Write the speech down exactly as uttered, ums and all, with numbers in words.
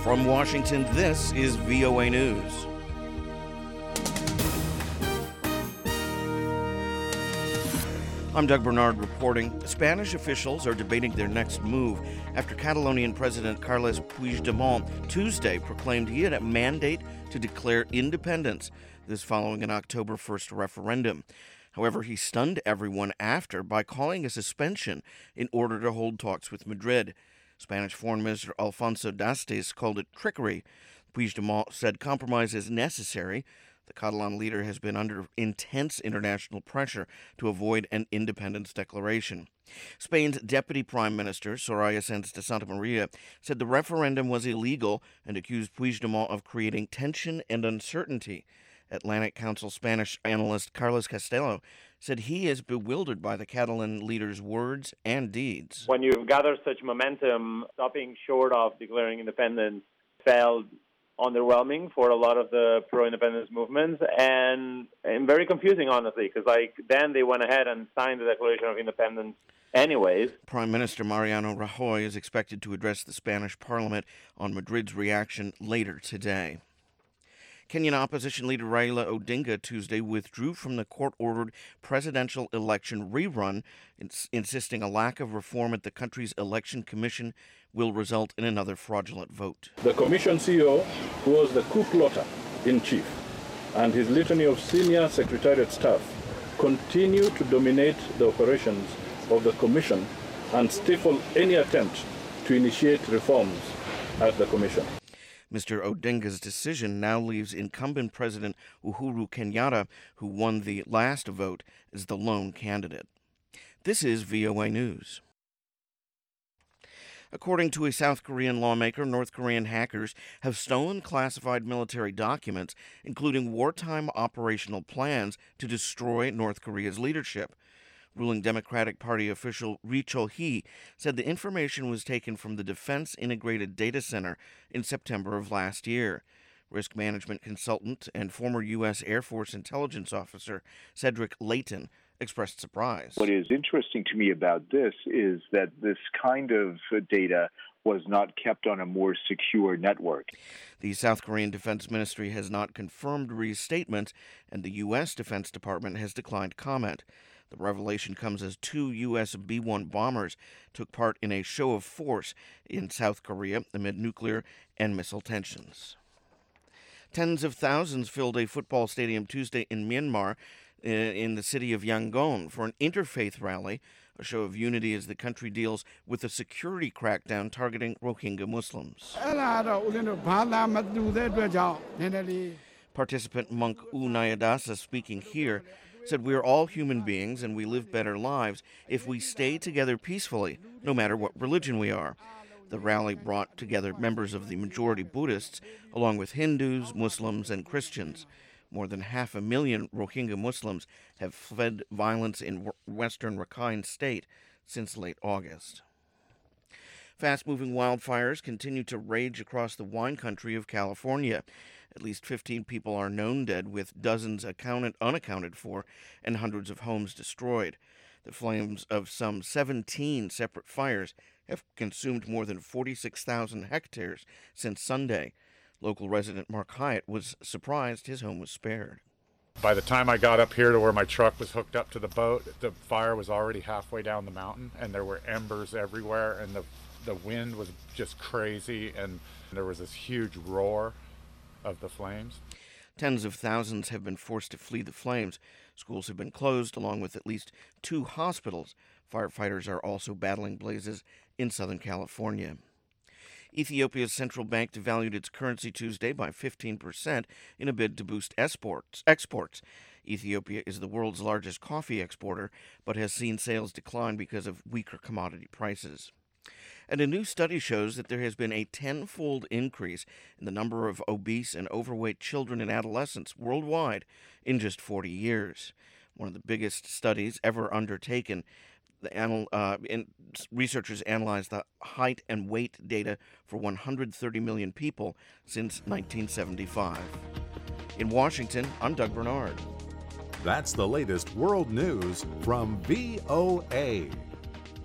From Washington, this is V O A News. I'm Doug Bernard reporting. Spanish officials are debating their next move after Catalonian President Carles Puigdemont Tuesday proclaimed he had a mandate to declare independence, this following an October first referendum. However, he stunned everyone after by calling a suspension in order to hold talks with Madrid. Spanish Foreign Minister Alfonso Dastis called it trickery. Puigdemont said compromise is necessary. The Catalan leader has been under intense international pressure to avoid an independence declaration. Spain's Deputy Prime Minister, Soraya Sáenz de Santamaría, said the referendum was illegal and accused Puigdemont of creating tension and uncertainty. Atlantic Council Spanish analyst Carlos Castelo said he is bewildered by the Catalan leader's words and deeds. When you gather such momentum, stopping short of declaring independence felt underwhelming for a lot of the pro-independence movements and, and very confusing, honestly, because like then they went ahead and signed the Declaration of Independence anyways. Prime Minister Mariano Rajoy is expected to address the Spanish Parliament on Madrid's reaction later today. Kenyan opposition leader Raila Odinga Tuesday withdrew from the court-ordered presidential election rerun, ins- insisting a lack of reform at the country's election commission will result in another fraudulent vote. The commission C E O, who was the coup plotter in chief, and his litany of senior secretariat staff continue to dominate the operations of the commission and stifle any attempt to initiate reforms at the commission. Mister Odinga's decision now leaves incumbent President Uhuru Kenyatta, who won the last vote, as the lone candidate. This is V O A News. According to a South Korean lawmaker, North Korean hackers have stolen classified military documents, including wartime operational plans to destroy North Korea's leadership. Ruling Democratic Party official Ri Chol-hee said the information was taken from the Defense Integrated Data Center in September of last year. Risk management consultant and former U S Air Force intelligence officer Cedric Layton expressed surprise. What is interesting to me about this is that this kind of data was not kept on a more secure network. The South Korean Defense Ministry has not confirmed Ri's statement, and the U S Defense Department has declined comment. The revelation comes as two U S B one bombers took part in a show of force in South Korea amid nuclear and missile tensions. Tens of thousands filled a football stadium Tuesday in Myanmar in the city of Yangon for an interfaith rally, a show of unity as the country deals with a security crackdown targeting Rohingya Muslims. Participant monk U Nayadasa, speaking here, said we are all human beings and we live better lives if we stay together peacefully, no matter what religion we are. The rally brought together members of the majority Buddhists, along with Hindus, Muslims, and Christians. More than half a million Rohingya Muslims have fled violence in western Rakhine State since late August. Fast-moving wildfires continue to rage across the wine country of California. At least fifteen people are known dead, with dozens accounted, unaccounted for, and hundreds of homes destroyed. The flames of some seventeen separate fires have consumed more than forty-six thousand hectares since Sunday. Local resident Mark Hyatt was surprised his home was spared. By the time I got up here to where my truck was hooked up to the boat, the fire was already halfway down the mountain, and there were embers everywhere, and the the wind was just crazy, and there was this huge roar of the flames. Tens of thousands have been forced to flee the flames. Schools have been closed, along with at least two hospitals. Firefighters are also battling blazes in Southern California. Ethiopia's central bank devalued its currency Tuesday by fifteen percent in a bid to boost exports. exports. Ethiopia is the world's largest coffee exporter, but has seen sales decline because of weaker commodity prices. And a new study shows that there has been a tenfold increase in the number of obese and overweight children and adolescents worldwide in just forty years. One of the biggest studies ever undertaken. The anal, uh, in, researchers analyzed the height and weight data for one hundred thirty million people since nineteen seventy-five. In Washington, I'm Doug Bernard. That's the latest world news from V O A.